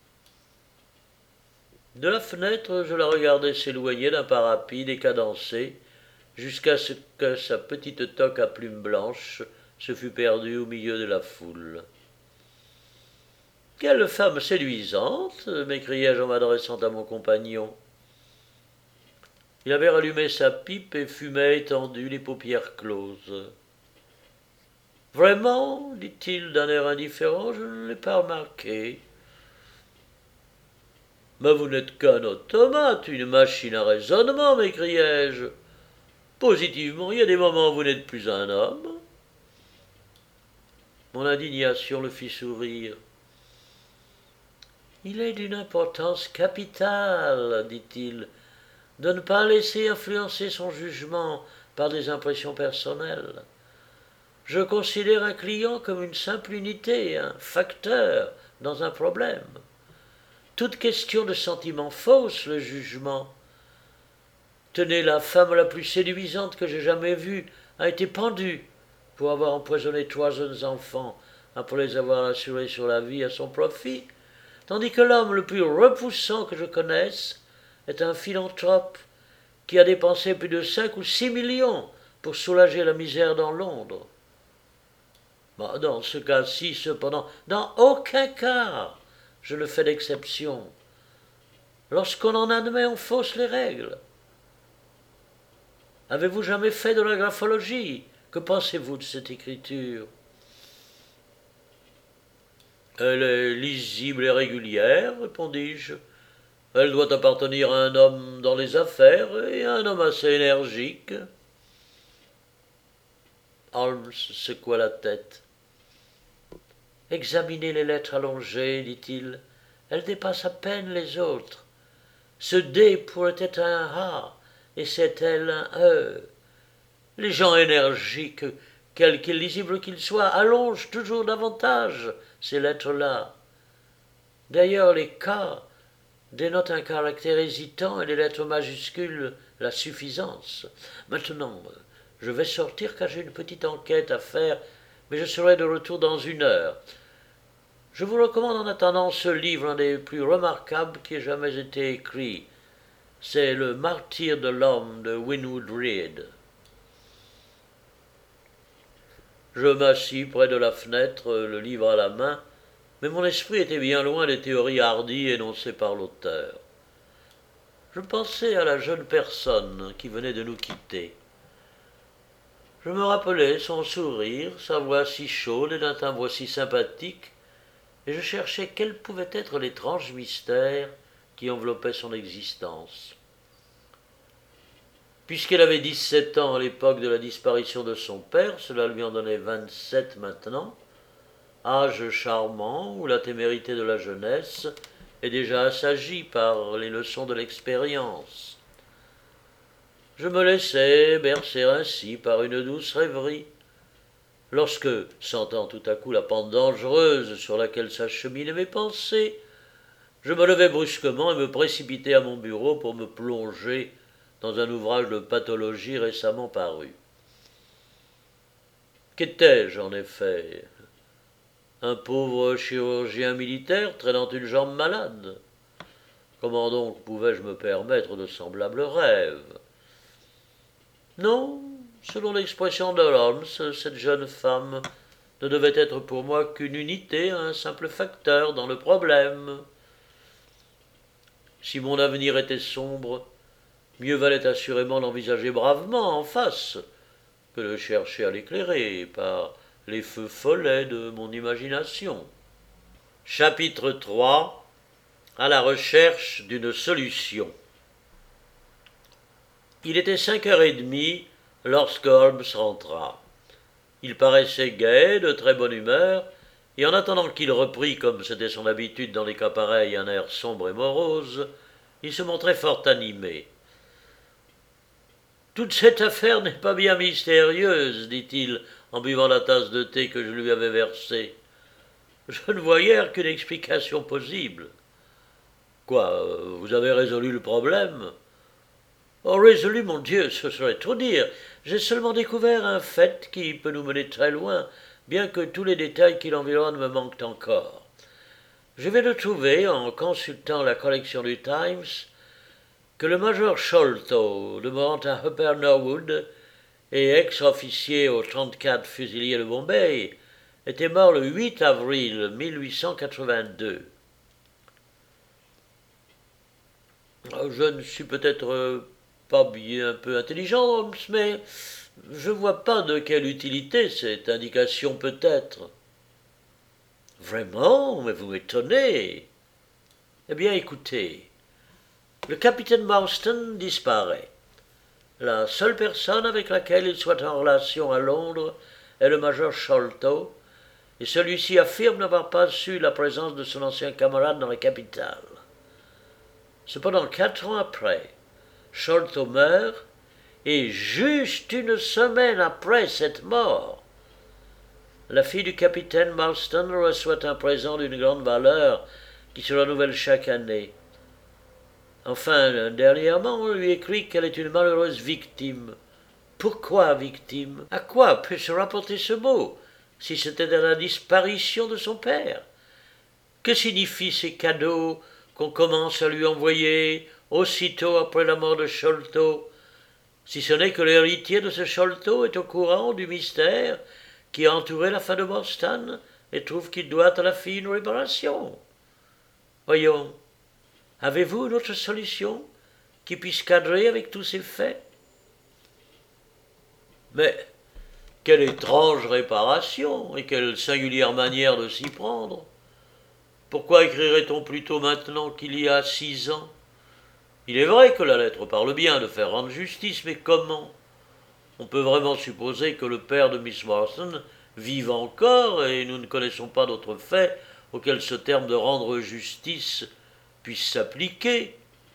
De la fenêtre, je la regardais s'éloigner d'un pas rapide et cadencé, jusqu'à ce que sa petite toque à plumes blanches se fût perdue au milieu de la foule. « Quelle femme séduisante !» m'écriai-je en m'adressant à mon compagnon. Il avait rallumé sa pipe et fumait étendu, les paupières closes. « Vraiment » dit-il d'un air indifférent, « je ne l'ai pas remarqué. »« Mais vous n'êtes qu'un automate, une machine à raisonnement, m'écriai-je. Positivement, il y a des moments où vous n'êtes plus un homme. » Mon indignation le fit sourire. « Il est d'une importance capitale, dit-il, de ne pas laisser influencer son jugement par des impressions personnelles. Je considère un client comme une simple unité, un facteur dans un problème. Toute question de sentiment fausse le jugement. Tenez, la femme la plus séduisante que j'ai jamais vue a été pendue pour avoir empoisonné 3 jeunes enfants après les avoir assurés sur la vie à son profit, tandis que l'homme le plus repoussant que je connaisse est un philanthrope qui a dépensé plus de 5 ou 6 millions pour soulager la misère dans Londres. Dans ce cas-ci, cependant, dans aucun cas, je ne fais d'exception. Lorsqu'on en admet, on fausse les règles. Avez-vous jamais fait de la graphologie? Que pensez-vous de cette écriture? Elle est lisible et régulière, répondis-je. Elle doit appartenir à un homme dans les affaires et à un homme assez énergique. Holmes secoua la tête. Examinez les lettres allongées, dit-il. Elles dépassent à peine les autres. Ce D pourrait être un A, et cette L un E. Les gens énergiques, quelque illisibles qu'ils soient, allongent toujours davantage ces lettres-là. D'ailleurs, les K dénotent un caractère hésitant et les lettres majuscules la suffisance. Maintenant, je vais sortir car j'ai une petite enquête à faire, mais je serai de retour dans 1 heure. Je vous recommande en attendant ce livre, un des plus remarquables qui ait jamais été écrit. C'est Le Martyre de l'homme de Winwood Reade. Je m'assis près de la fenêtre, le livre à la main, mais mon esprit était bien loin des théories hardies énoncées par l'auteur. Je pensais à la jeune personne qui venait de nous quitter. Je me rappelais son sourire, sa voix si chaude et d'un timbre si sympathique, et je cherchais quel pouvait être l'étrange mystère qui enveloppait son existence. Puisqu'elle avait 17 ans à l'époque de la disparition de son père, cela lui en donnait 27 maintenant, âge charmant où la témérité de la jeunesse et déjà assagi par les leçons de l'expérience. Je me laissais bercer ainsi par une douce rêverie, lorsque, sentant tout à coup la pente dangereuse sur laquelle s'acheminaient mes pensées, je me levai brusquement et me précipitai à mon bureau pour me plonger dans un ouvrage de pathologie récemment paru. Qu'étais-je en effet? Un pauvre chirurgien militaire traînant une jambe malade? Comment donc pouvais-je me permettre de semblables rêves? Non, selon l'expression de Holmes, cette jeune femme ne devait être pour moi qu'une unité, un simple facteur dans le problème. Si mon avenir était sombre, mieux valait assurément l'envisager bravement en face que de chercher à l'éclairer par les feux follets de mon imagination. Chapitre 3. À la recherche d'une solution. Il était 5h30 lorsque Holmes rentra. Il paraissait gai, de très bonne humeur, et en attendant qu'il reprît, comme c'était son habitude dans les cas pareils, un air sombre et morose, il se montrait fort animé. « Toute cette affaire n'est pas bien mystérieuse, dit-il, en buvant la tasse de thé que je lui avais versée. Je ne vois guère qu'une explication possible. Quoi, vous avez résolu le problème? Oh, résolu, mon Dieu, ce serait trop dire. J'ai seulement découvert un fait qui peut nous mener très loin, bien que tous les détails qui l'environnent me manquent encore. Je vais de trouver, en consultant la collection du Times, que le major Sholto, demeurant à Upper Norwood et ex-officier au 34 fusiliers de Bombay, était mort le 8 avril 1882. Je ne suis peut-être pas bien peu intelligent, Holmes, mais je ne vois pas de quelle utilité cette indication peut être. Vraiment, mais vous m'étonnez. Eh bien, écoutez, le capitaine Marston disparaît. La seule personne avec laquelle il soit en relation à Londres est le major Sholto, et celui-ci affirme n'avoir pas su la présence de son ancien camarade dans la capitale. Cependant, 4 ans après, Sholto meurt, et juste une semaine après cette mort, la fille du capitaine Marston reçoit un présent d'une grande valeur qui se renouvelle chaque année. Enfin, dernièrement, on lui écrit qu'elle est une malheureuse victime. Pourquoi victime? À quoi peut se rapporter ce mot, si c'était à la disparition de son père? Que signifient ces cadeaux qu'on commence à lui envoyer aussitôt après la mort de Sholto, si ce n'est que l'héritier de ce Sholto est au courant du mystère qui a entouré la fin de Boston et trouve qu'il doit à la fille une réparation? Voyons, avez-vous une autre solution qui puisse cadrer avec tous ces faits? Mais quelle étrange réparation et quelle singulière manière de s'y prendre! Pourquoi écrirait-on plutôt maintenant qu'il y a 6 ans? Il est vrai que la lettre parle bien de faire rendre justice, mais comment? On peut vraiment supposer que le père de Miss Marston vive encore, et nous ne connaissons pas d'autres faits auxquels ce terme de rendre justice puisse s'appliquer.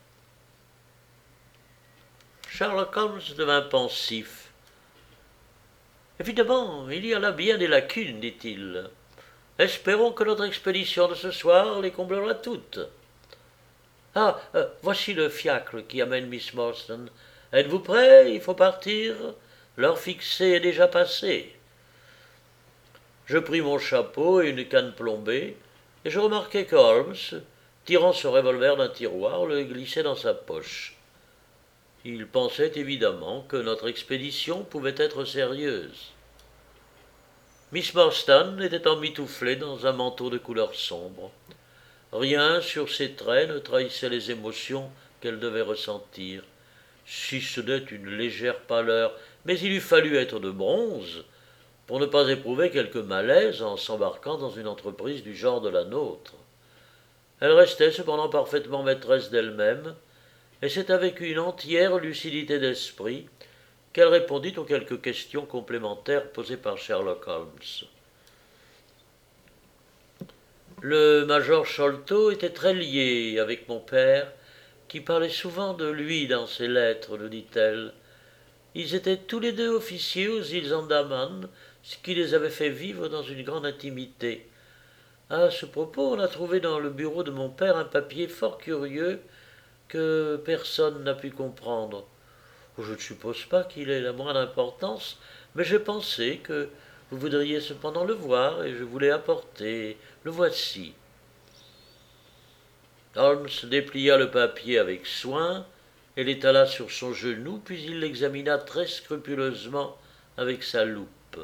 Sherlock Holmes devint pensif. Évidemment, il y a là bien des lacunes, dit-il. Espérons que notre expédition de ce soir les comblera toutes. Ah, voici le fiacre qui amène Miss Marston. Êtes-vous prêts? Il faut partir. L'heure fixée est déjà passée. Je pris mon chapeau et une canne plombée, et je remarquai que Holmes, tirant son revolver d'un tiroir, le glissait dans sa poche. Il pensait évidemment que notre expédition pouvait être sérieuse. Miss Marston était emmitouflée dans un manteau de couleur sombre. Rien sur ses traits ne trahissait les émotions qu'elle devait ressentir, si ce n'est une légère pâleur, mais il eût fallu être de bronze pour ne pas éprouver quelque malaise en s'embarquant dans une entreprise du genre de la nôtre. Elle restait cependant parfaitement maîtresse d'elle-même, et c'est avec une entière lucidité d'esprit qu'elle répondit aux quelques questions complémentaires posées par Sherlock Holmes. Le major Sholto était très lié avec mon père, qui parlait souvent de lui dans ses lettres, nous dit-elle. Ils étaient tous les deux officiers aux îles Andaman, ce qui les avait fait vivre dans une grande intimité. À ce propos, on a trouvé dans le bureau de mon père un papier fort curieux que personne n'a pu comprendre. Je ne suppose pas qu'il ait la moindre importance, mais j'ai pensé que vous voudriez cependant le voir et je vous l'ai apporté. Le voici. Holmes déplia le papier avec soin et l'étala sur son genou, puis il l'examina très scrupuleusement avec sa loupe.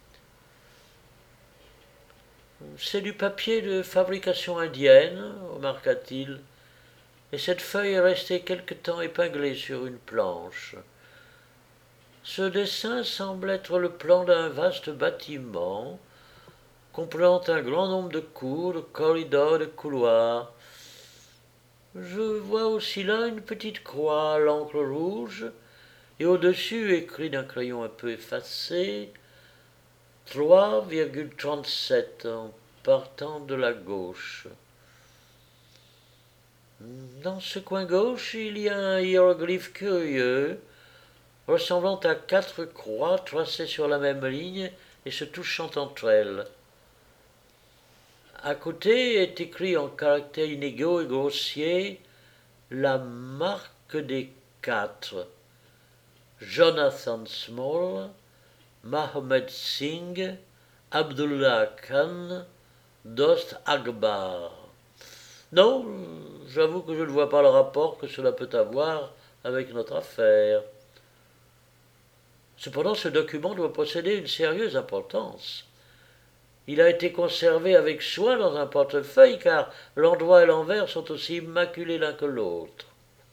C'est du papier de fabrication indienne, remarqua-t-il, et cette feuille est restée quelque temps épinglée sur une planche. Ce dessin semble être le plan d'un vaste bâtiment, comprenant un grand nombre de cours, de corridors, de couloirs. Je vois aussi là une petite croix à l'encre rouge, et au-dessus, écrit d'un crayon un peu effacé, 3,37 en partant de la gauche. Dans ce coin gauche, il y a un hiéroglyphe curieux, ressemblant à 4 croix tracées sur la même ligne et se touchant entre elles. À côté est écrit en caractères inégaux et grossiers la marque des 4. Jonathan Small, Mohammed Singh, Abdullah Khan, Dost Akbar. Non, j'avoue que je ne vois pas le rapport que cela peut avoir avec notre affaire. Cependant, ce document doit posséder une sérieuse importance. Il a été conservé avec soin dans un portefeuille, car l'endroit et l'envers sont aussi immaculés l'un que l'autre.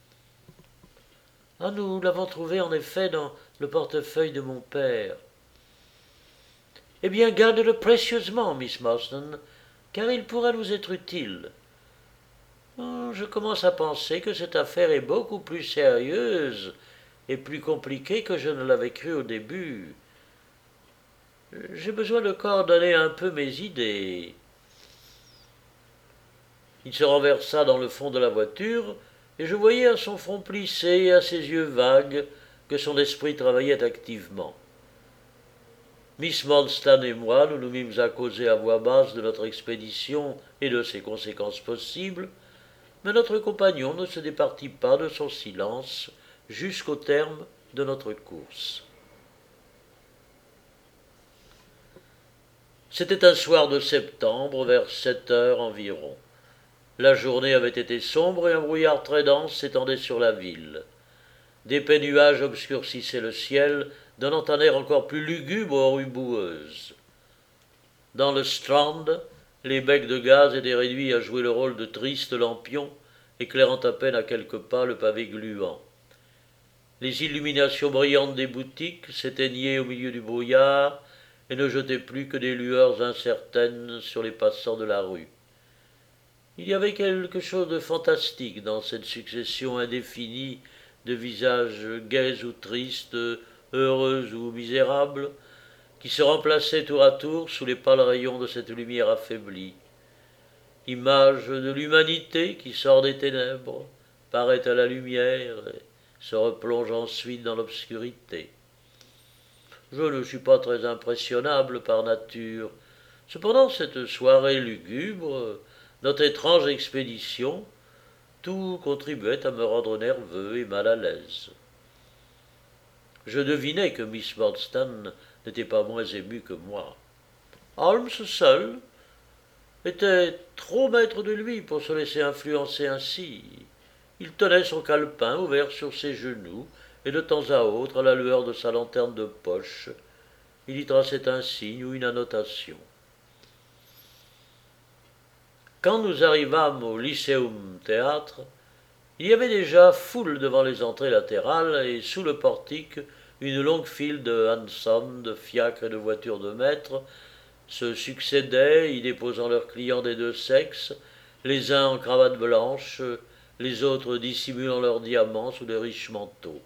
Ah, nous l'avons trouvé en effet dans le portefeuille de mon père. Eh bien, gardez-le précieusement, Miss Marston, car il pourra nous être utile. Oh, je commence à penser que cette affaire est beaucoup plus sérieuse et plus compliquée que je ne l'avais cru au début. J'ai besoin de coordonner un peu mes idées. Il se renversa dans le fond de la voiture, et je voyais à son front plissé et à ses yeux vagues que son esprit travaillait activement. Miss Morstan et moi, nous nous mîmes à causer à voix basse de notre expédition et de ses conséquences possibles, mais notre compagnon ne se départit pas de son silence jusqu'au terme de notre course. C'était un soir de septembre, vers 7 heures environ. La journée avait été sombre et un brouillard très dense s'étendait sur la ville. D'épais nuages obscurcissaient le ciel, donnant un air encore plus lugubre aux rues boueuses. Dans le Strand, les becs de gaz étaient réduits à jouer le rôle de tristes lampions, éclairant à peine à quelques pas le pavé gluant. Les illuminations brillantes des boutiques s'éteignaient au milieu du brouillard et ne jetaient plus que des lueurs incertaines sur les passants de la rue. Il y avait quelque chose de fantastique dans cette succession indéfinie de visages gais ou tristes, heureux ou misérables, qui se remplaçaient tour à tour sous les pâles rayons de cette lumière affaiblie. Image de l'humanité qui sort des ténèbres, paraît à la lumière et se replonge ensuite dans l'obscurité. Je ne suis pas très impressionnable par nature. Cependant, cette soirée lugubre, notre étrange expédition, tout contribuait à me rendre nerveux et mal à l'aise. Je devinais que Miss Morstan n'était pas moins émue que moi. Holmes seul était trop maître de lui pour se laisser influencer ainsi. Il tenait son calepin ouvert sur ses genoux, et de temps à autre, à la lueur de sa lanterne de poche, il y traçait un signe ou une annotation. Quand nous arrivâmes au Lyceum Théâtre, il y avait déjà foule devant les entrées latérales et sous le portique une longue file de hansoms, de fiacres et de voitures de maître se succédaient, y déposant leurs clients des deux sexes, les uns en cravate blanche, les autres dissimulant leurs diamants sous de riches manteaux.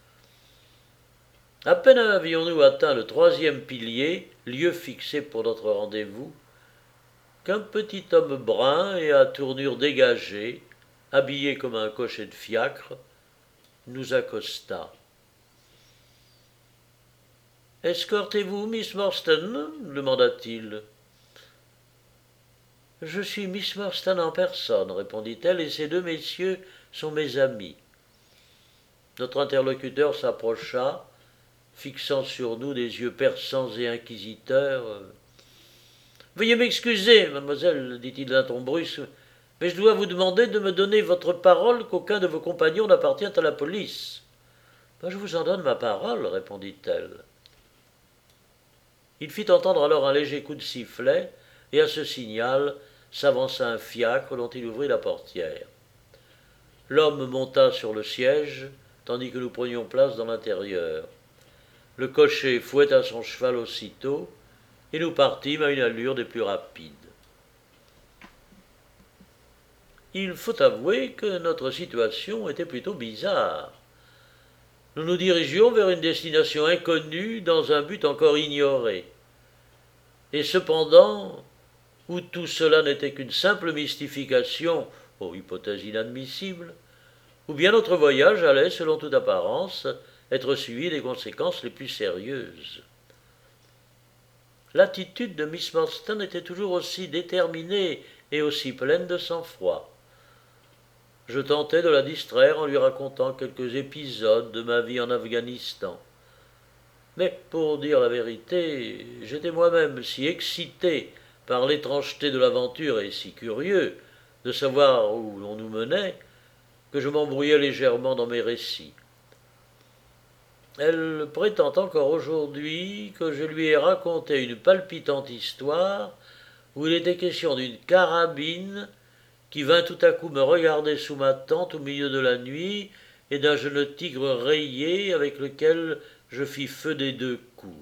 À peine avions-nous atteint le 3e pilier, lieu fixé pour notre rendez-vous, qu'un petit homme brun et à tournure dégagée, habillé comme un cocher de fiacre, nous accosta. « Escortez-vous, Miss Morstan » demanda-t-il. « Je suis Miss Morstan en personne, » répondit-elle, « et ces deux messieurs sont mes amis. » Notre interlocuteur s'approcha, fixant sur nous des yeux perçants et inquisiteurs. « Veuillez m'excuser, mademoiselle, dit-il d'un ton brusque, mais je dois vous demander de me donner votre parole qu'aucun de vos compagnons n'appartient à la police. »« Je vous en donne ma parole, » répondit-elle. Il fit entendre alors un léger coup de sifflet, et à ce signal s'avança un fiacre dont il ouvrit la portière. L'homme monta sur le siège, tandis que nous prenions place dans l'intérieur. Le cocher fouetta son cheval aussitôt, et nous partîmes à une allure des plus rapides. Il faut avouer que notre situation était plutôt bizarre. Nous nous dirigions vers une destination inconnue dans un but encore ignoré. Et cependant, où tout cela n'était qu'une simple mystification, aux hypothèses inadmissibles, ou bien notre voyage allait, selon toute apparence, être suivi des conséquences les plus sérieuses. L'attitude de Miss Morstan était toujours aussi déterminée et aussi pleine de sang-froid. Je tentai de la distraire en lui racontant quelques épisodes de ma vie en Afghanistan. Mais, pour dire la vérité, j'étais moi-même si excité par l'étrangeté de l'aventure et si curieux de savoir où l'on nous menait, que je m'embrouillais légèrement dans mes récits. Elle prétend encore aujourd'hui que je lui ai raconté une palpitante histoire où il était question d'une carabine qui vint tout à coup me regarder sous ma tente au milieu de la nuit, et d'un jeune tigre rayé avec lequel je fis feu des deux coups.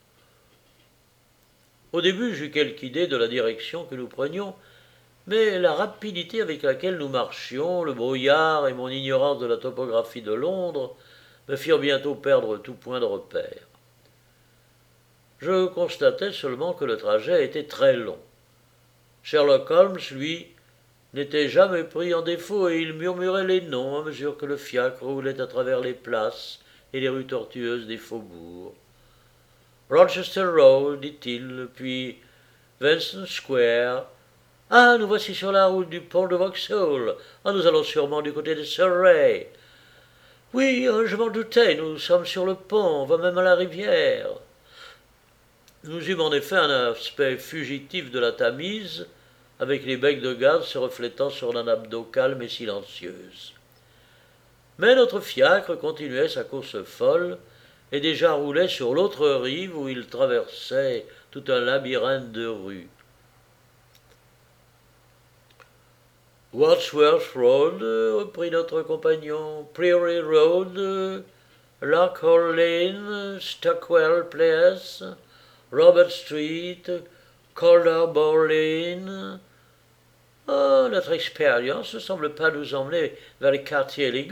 Au début, j'eus quelque idée de la direction que nous prenions, mais la rapidité avec laquelle nous marchions, le brouillard et mon ignorance de la topographie de Londres me firent bientôt perdre tout point de repère. Je constatai seulement que le trajet était très long. Sherlock Holmes, lui, n'était jamais pris en défaut, et il murmurait les noms à mesure que le fiacre roulait à travers les places et les rues tortueuses des faubourgs. « Rochester Road » dit-il, puis « Vincent Square »« Ah, nous voici sur la route du pont de Vauxhall. Ah, nous allons sûrement du côté de Surrey. »« Oui, je m'en doutais, nous sommes sur le pont, on va même à la rivière. » Nous eûmes en effet un aspect fugitif de la Tamise, avec les becs de gaz se reflétant sur la nappe d'eau calme et silencieuse. Mais notre fiacre continuait sa course folle, et déjà roulait sur l'autre rive où il traversait tout un labyrinthe de rues. « Wadsworth Road, » reprit notre compagnon, « Prairie Road, Lockhall Lane, Stockwell Place, Robert Street, Calderbourne Lane. Oh, notre expérience ne semble pas nous emmener vers les quartiers élégants. »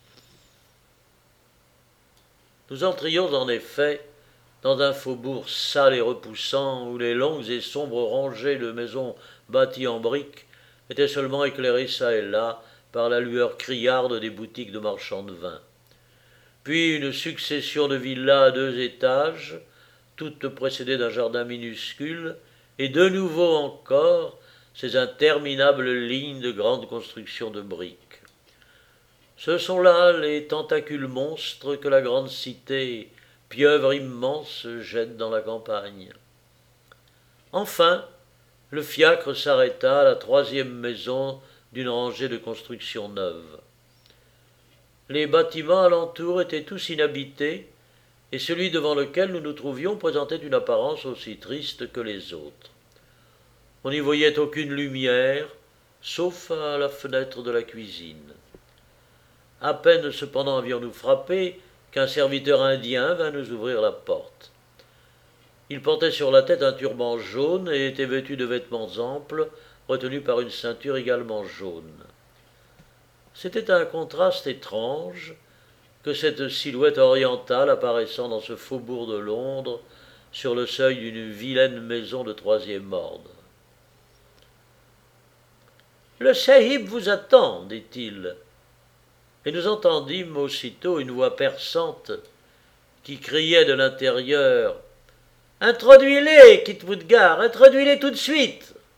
Nous entrions en effet dans un faubourg sale et repoussant où les longues et sombres rangées de maisons bâties en briques étaient seulement éclairées çà et là par la lueur criarde des boutiques de marchands de vin. Puis une succession de villas à 2 étages, toutes précédées d'un jardin minuscule, et de nouveau encore ces interminables lignes de grandes constructions de briques. Ce sont là les tentacules monstres que la grande cité, pieuvre immense, jette dans la campagne. Enfin, le fiacre s'arrêta à la 3e maison d'une rangée de constructions neuves. Les bâtiments alentour étaient tous inhabités, et celui devant lequel nous nous trouvions présentait une apparence aussi triste que les autres. On n'y voyait aucune lumière, sauf à la fenêtre de la cuisine. À peine cependant avions-nous frappé qu'un serviteur indien vint nous ouvrir la porte. Il portait sur la tête un turban jaune et était vêtu de vêtements amples, retenus par une ceinture également jaune. C'était un contraste étrange que cette silhouette orientale apparaissant dans ce faubourg de Londres sur le seuil d'une vilaine maison de 3e ordre. Le sahib vous attend, dit-il. Et nous entendîmes aussitôt une voix perçante qui criait de l'intérieur: Introduis-les, Kitwoodgar, introduis-les tout de suite.